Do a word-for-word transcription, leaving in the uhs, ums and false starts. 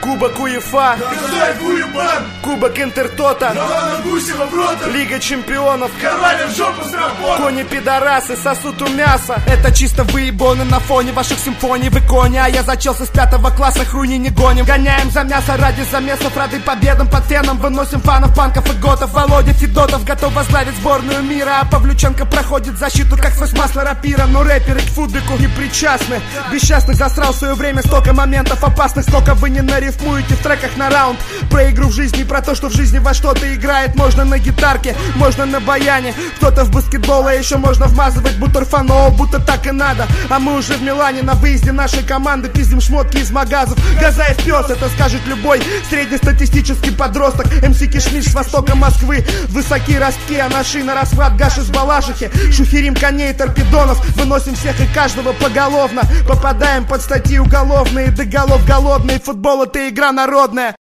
Кубок УЕФА, Газаев уебан, Кубок Интертота, Романа Гусева в рота, Лига Чемпионов, Коваля в жопу с работы. Кони-пидорасы сосут у мяса. Это чисто выебоны на фоне ваших симфоний. Вы кони, а я зачелся с пятого класса, хуйни не гоним. Гоняем за мясо ради замесов, рады победам под феном. Выносим фанов, панков и готов. Володя Федотов готов возглавить сборную мира, а Павлюченко проходит защиту, как сквозь масло рапира. Но рэперы к футбику не причастны. Бесчастных засрал в свое время столько моментов опасных, сколько вы не нарифмуете в треках на раунд. Про игру в жизни, про то, что в жизни во что-то играет. Можно на гитарке, можно на баяне, кто-то в баскетбол, а еще можно вмазывать бутерфано, будто так и надо. А мы уже в Милане на выезде нашей команды пиздим шмотки из магазов. Газаев пес, это скажет любой среднестатистический подросток. МС Кишмиш с востока Москвы, высокие ростки, а наши на расхват гаш из Балашихи. Шухерим коней, торпедонов, выносим всех и каждого поголовно. Попадаем под статьи уголовные, до голов голодные. Футбол — это игра народная.